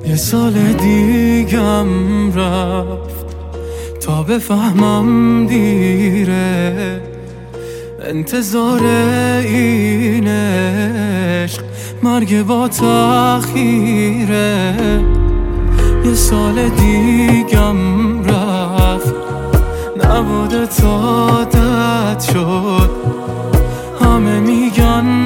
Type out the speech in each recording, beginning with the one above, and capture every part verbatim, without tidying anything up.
یه سال دیگم رفت تا بفهمم دیره، انتظار این عشق مرگ با تأخیره. یه سال دیگم رفت نبوده تا عادت شد، همه میگن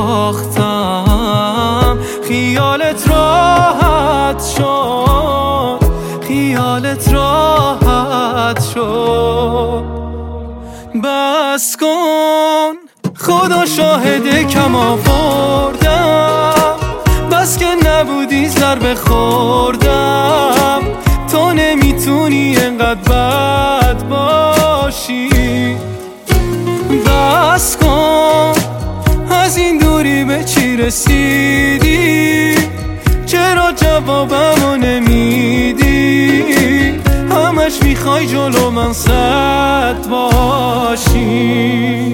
باختم، خیالت راحت شد، خیالت راحت شد. بس کن خدا شاهده کم آوردم، بس که نبودی ضربه خوردم. تو نمیتونی انقدر بد باشی. بس کن از این دوری به چی رسیدی؟ چرا جوابمو نمیدی؟ همش میخوای جلو من سد باشی.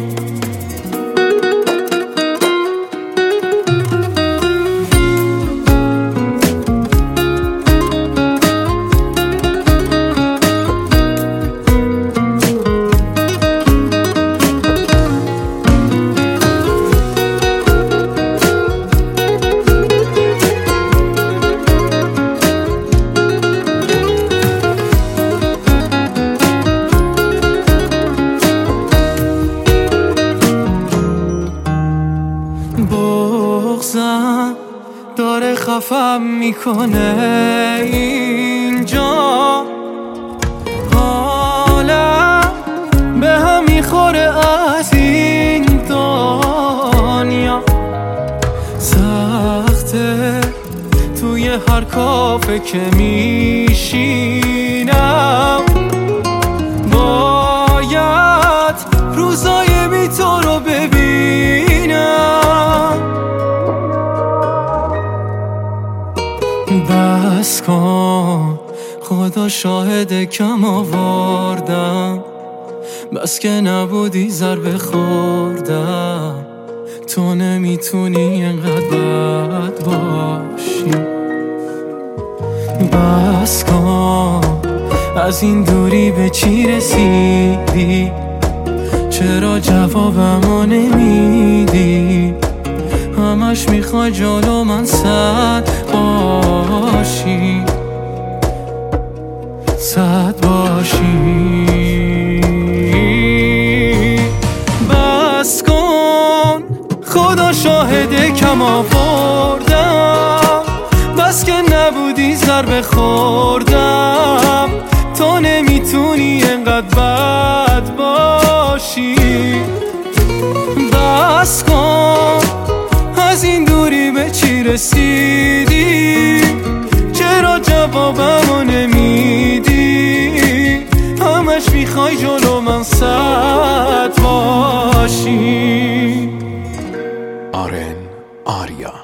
بغضم داره خفم میکنه اینجا، حالم به هم میخوره از این دنیا. سخته توی هر کافه که میشینم، باید روزای بی تو رو ببینم. بس کن خدا شاهد کم آوردم، بس که نبودی ضربه خوردم. تو نمیتونی انقدر بد باشی. بس کن از این دوری به چی رسیدی؟ چرا جوابمو نمیدی؟ همش میخوای جلو من سد باشی، سد باشی. بس کن خدا شاهده کم آوردم، بس که نبودی ضربه خوردم. تو نمیتونی انقدر بد باشی. بس کن از این دوری به چی رسیدی؟ چرا جوابمو نمیدی؟ همش میخوای جلو من سد باشی. آرن آریا.